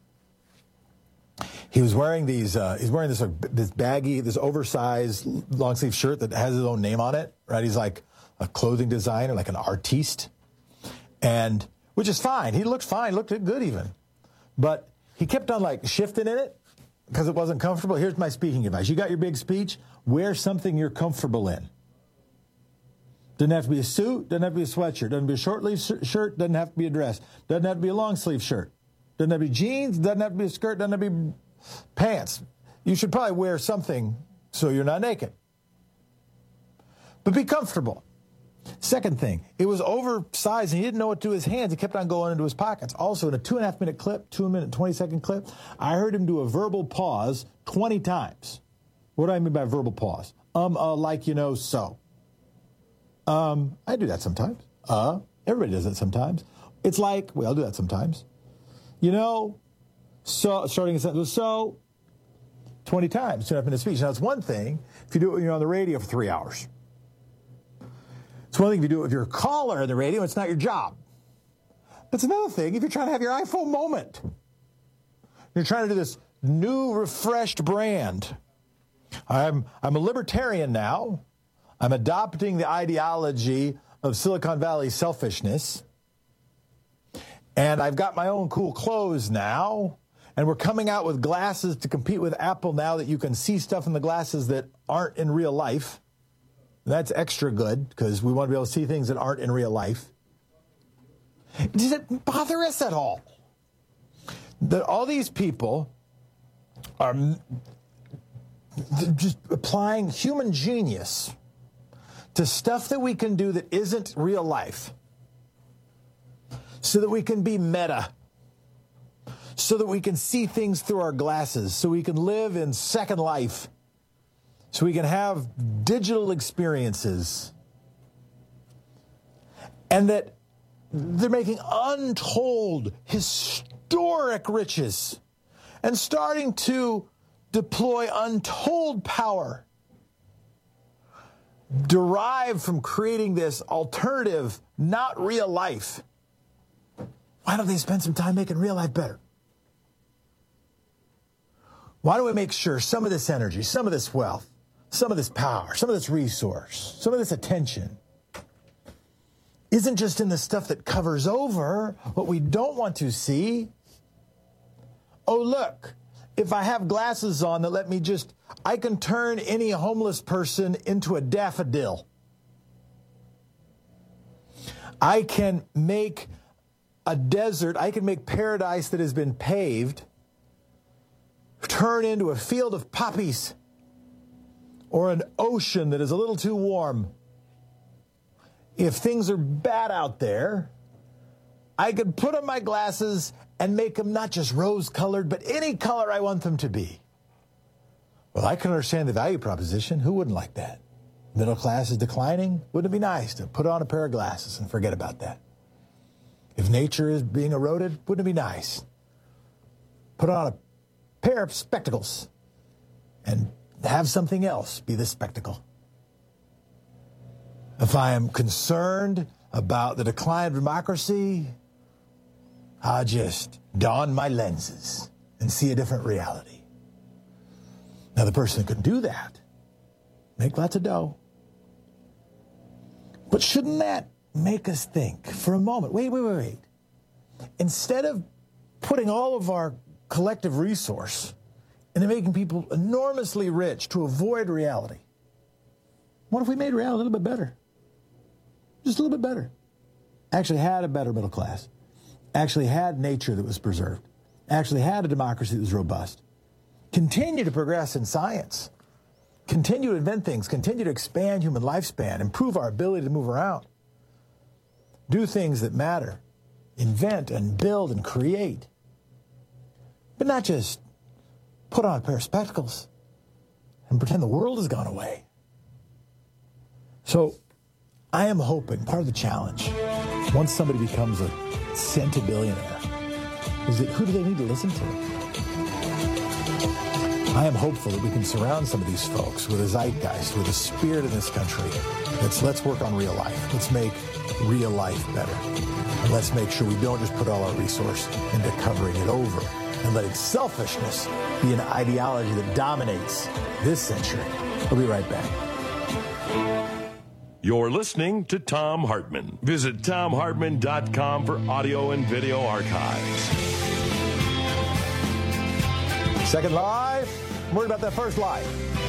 He was wearing these. Uh, he's wearing this uh, this baggy, this oversized long sleeve shirt that has his own name on it. Right? He's like a clothing designer, like an artiste, and which is fine. He looked fine, looked good even, but he kept on like shifting in it because it wasn't comfortable. Here's my speaking advice: you got your big speech, wear something you're comfortable in. Doesn't have to be a suit, doesn't have to be a sweatshirt, doesn't have to be a short-sleeve shirt, doesn't have to be a dress, doesn't have to be a long-sleeve shirt, doesn't have to be jeans, doesn't have to be a skirt, doesn't have to be pants. You should probably wear something so you're not naked. But be comfortable. Second thing, it was oversized and he didn't know what to do with his hands. He kept on going into his pockets. Also, in a two and a half minute clip, two minute, twenty second clip, I heard him do a verbal pause twenty times. What do I mean by verbal pause? Um, uh, like, you know, so. Um, I do that sometimes. Uh, everybody does that sometimes. It's like, well, I'll do that sometimes. You know, so, starting a sentence, so, twenty times, two and a half minute speech. Now, it's one thing if you do it when you're on the radio for three hours. It's one thing if you do it with your caller on the radio, it's not your job. But it's another thing if you're trying to have your iPhone moment. You're trying to do this new, refreshed brand. I'm, I'm a libertarian now. I'm adopting the ideology of Silicon Valley selfishness. And I've got my own cool clothes now. And we're coming out with glasses to compete with Apple now that you can see stuff in the glasses that aren't in real life. That's extra good because we want to be able to see things that aren't in real life. Does it bother us at all that all these people are just applying human genius to stuff that we can do that isn't real life so that we can be meta, so that we can see things through our glasses, so we can live in Second Life, so we can have digital experiences, and that they're making untold, historic riches and starting to deploy untold power derived from creating this alternative, not real life. Why don't they spend some time making real life better? Why don't we make sure some of this energy, some of this wealth, some of this power, some of this resource, some of this attention isn't just in the stuff that covers over what we don't want to see? Oh, look, if I have glasses on that let me just, I can turn any homeless person into a daffodil. I can make a desert, I can make paradise that has been paved turn into a field of poppies or an ocean that is a little too warm. If things are bad out there, I could put on my glasses and make them not just rose-colored, but any color I want them to be. Well, I can understand the value proposition. Who wouldn't like that? Middle class is declining. Wouldn't it be nice to put on a pair of glasses and forget about that? If nature is being eroded, wouldn't it be nice? Put on a pair of spectacles and have something else be the spectacle. If I am concerned about the decline of democracy, I'll just don my lenses and see a different reality. Now, the person that could do that, make lots of dough. But shouldn't that make us think for a moment? Wait, wait, wait, wait. Instead of putting all of our collective resource into making people enormously rich to avoid reality, what if we made reality a little bit better? Just a little bit better. Actually had a better middle class. Actually had nature that was preserved. Actually had a democracy that was robust. Continue to progress in science. Continue to invent things. Continue to expand human lifespan. Improve our ability to move around. Do things that matter. Invent and build and create. But not just put on a pair of spectacles and pretend the world has gone away. So I am hoping part of the challenge, once somebody becomes a centibillionaire, is that who do they need to listen to? I am hopeful that we can surround some of these folks with a zeitgeist, with a spirit in this country. Let's, let's work on real life. Let's make real life better. And let's make sure we don't just put all our resource into covering it over and letting selfishness be an ideology that dominates this century. We'll be right back. You're listening to Thom Hartmann. Visit Thom Hartmann dot com for audio and video archives. Second live. I'm worried about that first live.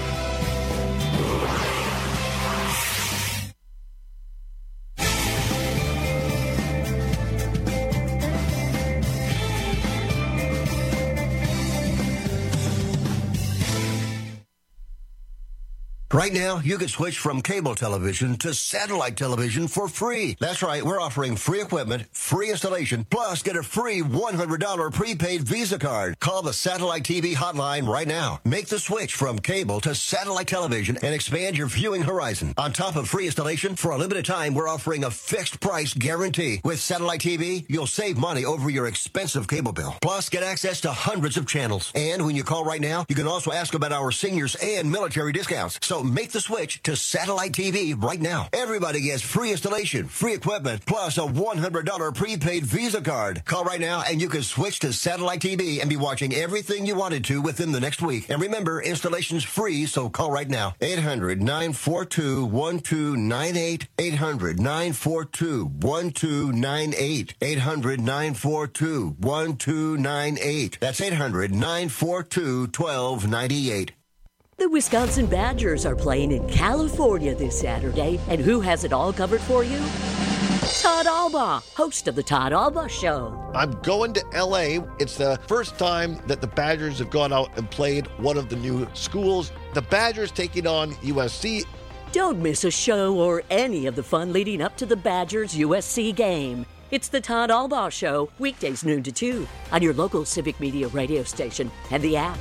Right now, you can switch from cable television to satellite television for free. That's right, we're offering free equipment, free installation, plus get a free one hundred dollars prepaid Visa card. Call the Satellite T V hotline right now. Make the switch from cable to satellite television and expand your viewing horizon. On top of free installation, for a limited time, we're offering a fixed price guarantee. With Satellite T V, you'll save money over your expensive cable bill. Plus, get access to hundreds of channels. And when you call right now, you can also ask about our seniors and military discounts. So make the switch to Satellite T V right now. Everybody gets free installation, free equipment, plus a one hundred dollars prepaid Visa card. Call right now and you can switch to Satellite T V and be watching everything you wanted to within the next week. And remember, installation's free, so call right now. eight hundred, nine four two, one two nine eight. eight hundred, nine four two, one two nine eight. eight hundred, nine four two, one two nine eight. That's eight hundred, nine four two, one two nine eight. The Wisconsin Badgers are playing in California this Saturday, and who has it all covered for you? Todd Albaugh, host of the Todd Albaugh Show. I'm going to L A. It's the first time that the Badgers have gone out and played one of the new schools. The Badgers taking on U S C. Don't miss a show or any of the fun leading up to the Badgers U S C game. It's the Todd Albaugh Show, weekdays noon to two, on your local Civic Media radio station and the app.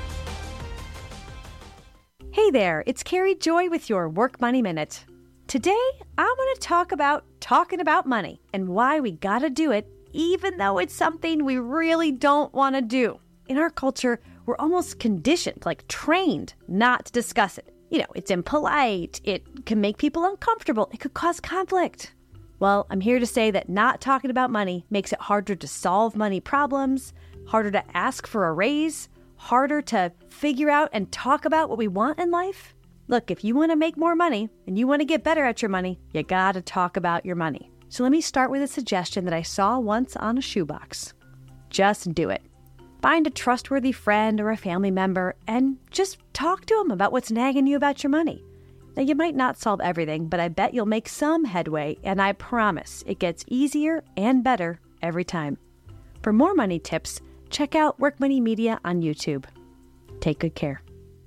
Hey there, it's Carrie Joy with your Work Money Minute. Today, I want to talk about talking about money and why we gotta do it, even though it's something we really don't want to do. In our culture, we're almost conditioned, like trained, not to discuss it. You know, it's impolite, it can make people uncomfortable, it could cause conflict. Well, I'm here to say that not talking about money makes it harder to solve money problems, harder to ask for a raise, harder to figure out and talk about what we want in life. Look, if you want to make more money and you want to get better at your money, you gotta talk about your money. So let me start with a suggestion that I saw once on a shoebox. Just do it. Find a trustworthy friend or a family member and just talk to them about what's nagging you about your money. Now, you might not solve everything, but I bet you'll make some headway, and I promise it gets easier and better every time. For more money tips, check out Work Money Media on YouTube. Take good care.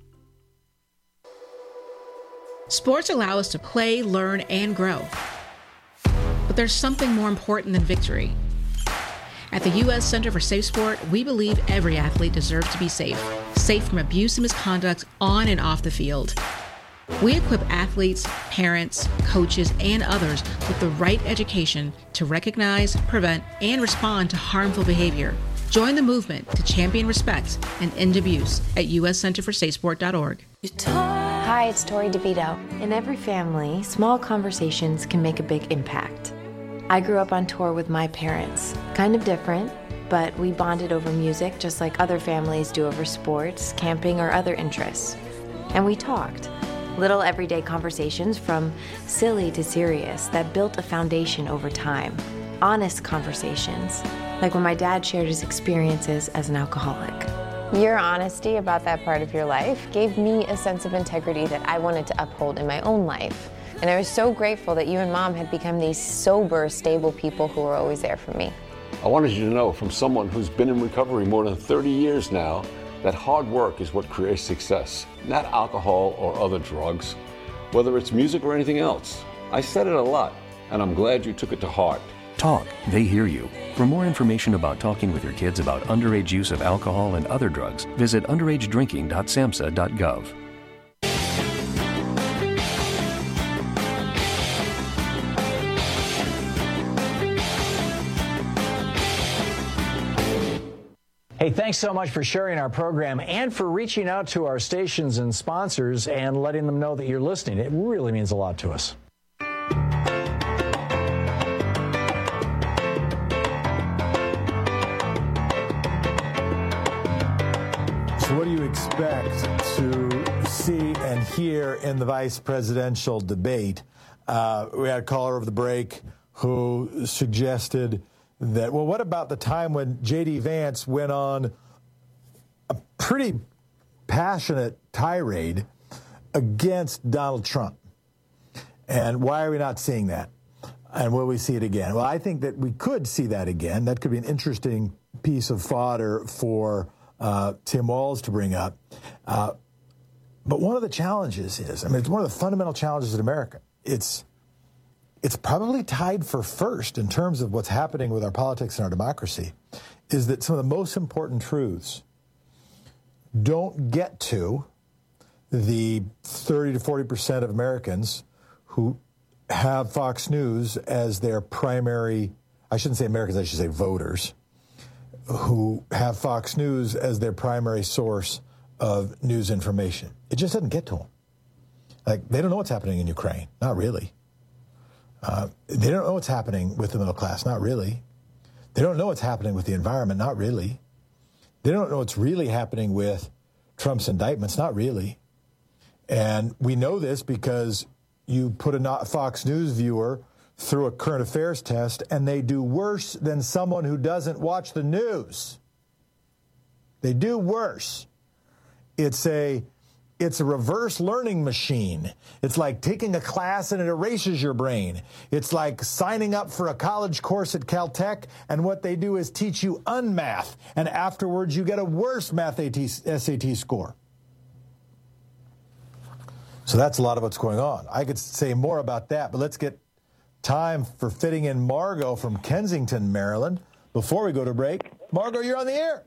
Sports allow us to play, learn, and grow. But there's something more important than victory. At the U S Center for Safe Sport, we believe every athlete deserves to be safe. Safe from abuse and misconduct on and off the field. We equip athletes, parents, coaches, and others with the right education to recognize, prevent, and respond to harmful behavior. Join the movement to champion respect and end abuse at U S center for safe sport dot org. Hi, it's Tori DeVito. In every family, small conversations can make a big impact. I grew up on tour with my parents. Kind of different, but we bonded over music just like other families do over sports, camping, or other interests. And we talked. Little everyday conversations from silly to serious that built a foundation over time. Honest conversations, like when my dad shared his experiences as an alcoholic. Your honesty about that part of your life gave me a sense of integrity that I wanted to uphold in my own life. And I was so grateful that you and Mom had become these sober, stable people who were always there for me. I wanted you to know from someone who's been in recovery more than thirty years now that hard work is what creates success, not alcohol or other drugs, whether it's music or anything else. I said it a lot, and I'm glad you took it to heart. Talk, they hear you. For more information about talking with your kids about underage use of alcohol and other drugs, visit underage drinking dot samhsa dot gov. Hey, thanks so much for sharing our program and for reaching out to our stations and sponsors and letting them know that you're listening. It really means a lot to us. So what do you expect to see and hear in the vice presidential debate? Uh, we had a caller over the break who suggested that, well, what about the time when J D. Vance went on a pretty passionate tirade against Donald Trump? And why are we not seeing that? And will we see it again? Well, I think that we could see that again. That could be an interesting piece of fodder for uh, Tim Walz to bring up. Uh, but one of the challenges is, I mean, it's one of the fundamental challenges in America. It's It's probably tied for first in terms of what's happening with our politics and our democracy, is that some of the most important truths don't get to the thirty to forty percent of Americans who have Fox News as their primary, I shouldn't say Americans, I should say voters, who have Fox News as their primary source of news information. It just doesn't get to them. Like, they don't know what's happening in Ukraine. Not really. Uh, they don't know what's happening with the middle class. Not really. They don't know what's happening with the environment. Not really. They don't know what's really happening with Trump's indictments. Not really. And we know this because you put a Fox News viewer through a current affairs test, and they do worse than someone who doesn't watch the news. They do worse. It's a... It's a reverse learning machine. It's like taking a class and it erases your brain. It's like signing up for a college course at Caltech, and what they do is teach you unmath, and afterwards you get a worse math S A T score. So that's a lot of what's going on. I could say more about that, but let's get time for fitting in Margot from Kensington, Maryland. Before we go to break, Margot, you're on the air.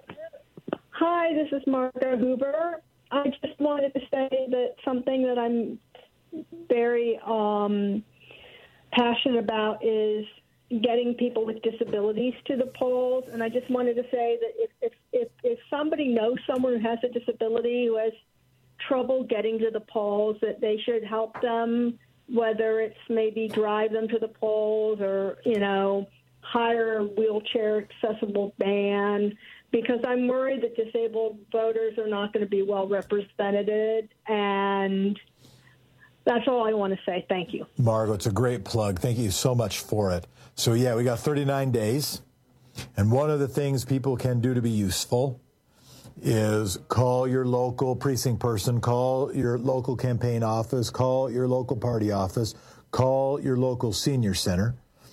Hi, this is Margot Huber. I just wanted to say that something that I'm very um, passionate about is getting people with disabilities to the polls. And I just wanted to say that if, if, if, if somebody knows someone who has a disability who has trouble getting to the polls, that they should help them, whether it's maybe drive them to the polls or, you know, hire a wheelchair accessible van, because I'm worried that disabled voters are not going to be well represented. And that's all I want to say. Thank you. Margot, it's a great plug. Thank you so much for it. So, yeah, we got thirty-nine days. And one of the things people can do to be useful is call your local precinct person, call your local campaign office, call your local party office, call your local senior center,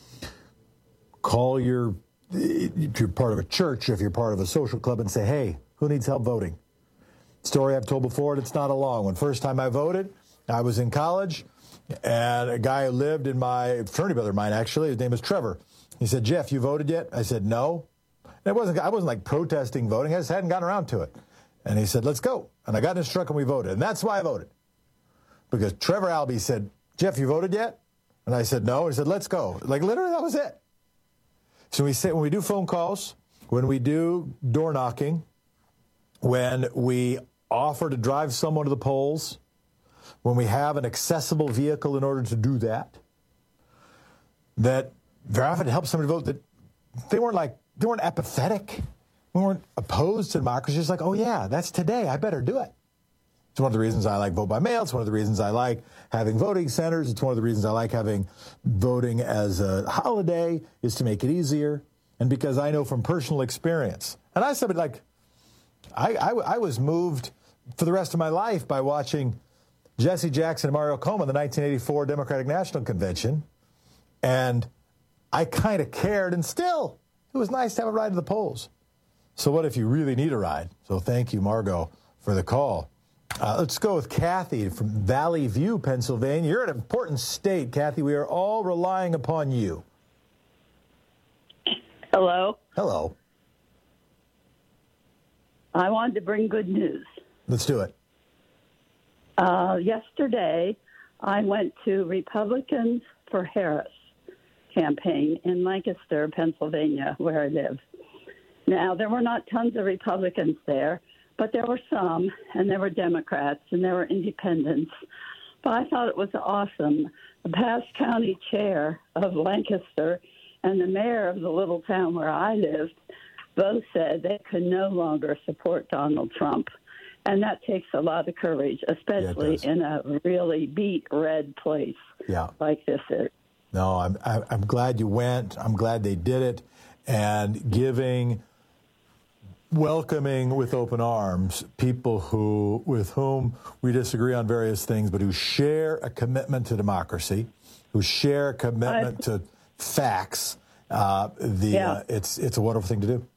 call your... if you're part of a church, if you're part of a social club, and say, hey, who needs help voting? Story I've told before, and it's not a long one. First time I voted, I was in college, and a guy who lived in my fraternity brother of mine, actually, his name is Trevor. He said, Jeff, you voted yet? I said, no. And it wasn't, I wasn't like protesting voting. I just hadn't gotten around to it. And he said, let's go. And I got in his truck and we voted. And that's why I voted. Because Trevor Albee said, Jeff, you voted yet? And I said, no. And he said, let's go. Like, literally, that was it. So we say, when we do phone calls, when we do door knocking, when we offer to drive someone to the polls, when we have an accessible vehicle in order to do that, that very often helps somebody vote, that they weren't like, they weren't apathetic. We weren't opposed to democracy. It's like, oh, yeah, that's today. I better do it. It's one of the reasons I like vote by mail. It's one of the reasons I like having voting centers. It's one of the reasons I like having voting as a holiday, is to make it easier. And because I know from personal experience, and I somebody like, I, I, I was moved for the rest of my life by watching Jesse Jackson and Mario Cuomo in the nineteen eighty-four Democratic National Convention. And I kind of cared, and still, it was nice to have a ride to the polls. So what if you really need a ride? So thank you, Margot, for the call. Uh, let's go with Kathy from Valley View, Pennsylvania. You're in an important state, Kathy. We are all relying upon you. Hello. Hello. I wanted to bring good news. Let's do it. Uh, yesterday, I went to Republicans for Harris campaign in Lancaster, Pennsylvania, where I live. Now, there were not tons of Republicans there, but there were some, and there were Democrats, and there were independents. But I thought it was awesome. The past county chair of Lancaster and the mayor of the little town where I lived both said they could no longer support Donald Trump. And that takes a lot of courage, especially yeah, in a really beat red place yeah. like this is. No, I'm, I'm glad you went. I'm glad they did it. And giving, welcoming with open arms people who, with whom we disagree on various things, but who share a commitment to democracy, who share a commitment I, to facts. Uh, the yeah. uh, it's it's a wonderful thing to do.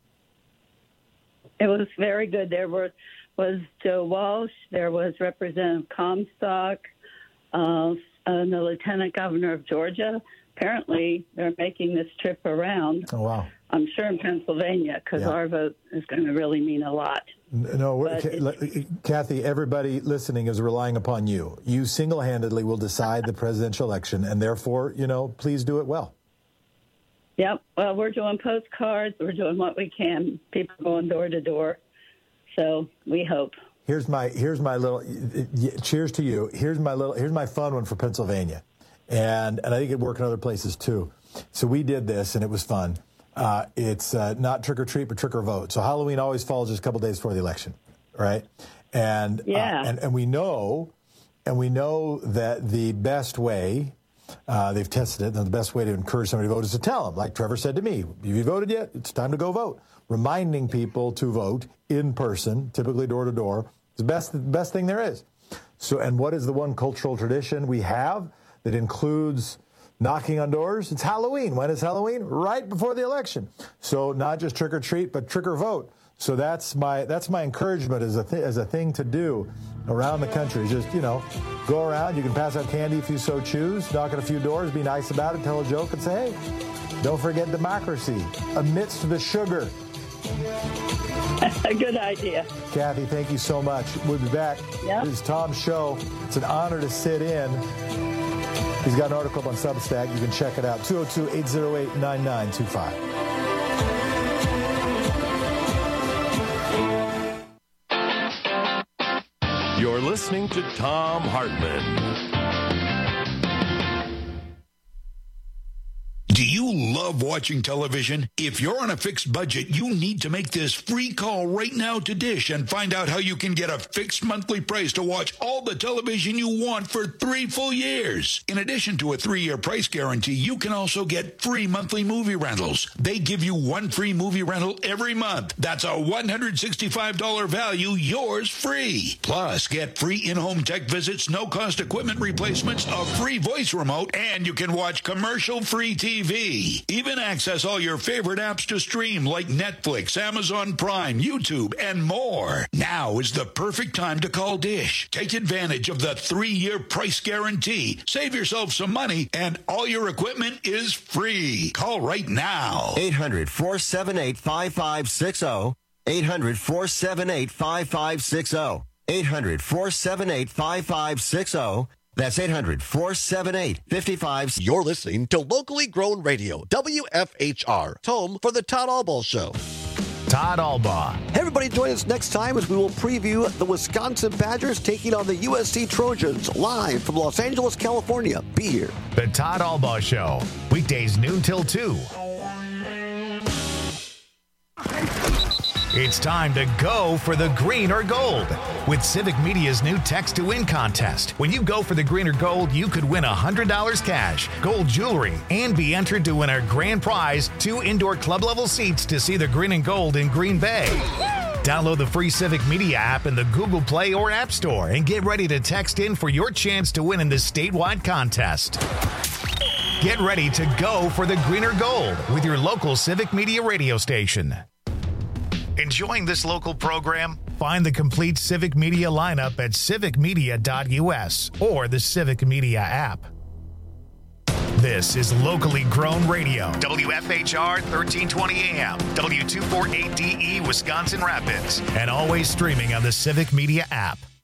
It was very good. There were, was Joe Walsh. There was Representative Comstock, uh, and the Lieutenant Governor of Georgia. Apparently, they're making this trip around. Oh, wow. I'm sure in Pennsylvania, because yeah. our vote is going to really mean a lot. No, we're, Kathy, everybody listening is relying upon you. You single-handedly will decide the presidential election, and therefore, you know, please do it well. Yep. Well, we're doing postcards. We're doing what we can. People going door to door. So we hope. Here's my here's my little cheers to you. Here's my little here's my fun one for Pennsylvania, and and I think it worked in other places too. So we did this, and it was fun. Uh, it's uh, not trick or treat, but trick or vote. So Halloween always falls just a couple days before the election, right? And yeah, uh, and and we know, and we know that the best way. Uh, they've tested it, and the best way to encourage somebody to vote is to tell them, like Trevor said to me, have you voted yet? It's time to go vote. Reminding people to vote in person, typically door to door, is the best, the best thing there is. So, and what is the one cultural tradition we have that includes knocking on doors? It's Halloween. When is Halloween? Right before the election. So not just trick or treat, but trick or vote. So that's my that's my encouragement as a th- as a thing to do around the country. Just, you know, go around. You can pass out candy if you so choose. Knock on a few doors. Be nice about it. Tell a joke and say, hey, don't forget democracy amidst the sugar. A good idea. Kathy, thank you so much. We'll be back. Yep. This is Tom's show. It's an honor to sit in. He's got an article up on Substack. You can check it out. two oh two, eight oh eight, nine nine two five. You're listening to Thom Hartmann. Do you love watching television? If you're on a fixed budget, you need to make this free call right now to Dish and find out how you can get a fixed monthly price to watch all the television you want for three full years. In addition to a three-year price guarantee, you can also get free monthly movie rentals. They give you one free movie rental every month. That's a one hundred sixty-five dollars value, yours free. Plus, get free in-home tech visits, no-cost equipment replacements, a free voice remote, and you can watch commercial-free T V. Even access all your favorite apps to stream like Netflix, Amazon Prime, YouTube, and more. Now is the perfect time to call Dish. Take advantage of the three-year price guarantee. Save yourself some money, and all your equipment is free. Call right now. eight hundred, four seven eight, five five six zero. eight hundred, four seven eight, five five six zero. eight hundred, four seven eight, five five six zero. That's eight hundred, four seven eight, five five. You're listening to locally grown radio, W F H R. It's home for the Todd Albaugh Show. Todd Albaugh. Hey, everybody, join us next time as we will preview the Wisconsin Badgers taking on the U S C Trojans live from Los Angeles, California. Be here. The Todd Albaugh Show, weekdays noon till two. It's time to go for the green or gold with Civic Media's new Text to Win contest. When you go for the green or gold, you could win one hundred dollars cash, gold jewelry, and be entered to win our grand prize, two indoor club-level seats to see the green and gold in Green Bay. Download the free Civic Media app in the Google Play or App Store and get ready to text in for your chance to win in this statewide contest. Get ready to go for the green or gold with your local Civic Media radio station. Enjoying this local program? Find the complete Civic Media lineup at civic media dot u s or the Civic Media app. This is locally grown radio. W F H R thirteen twenty A M, W two forty-eight D E, Wisconsin Rapids, and always streaming on the Civic Media app.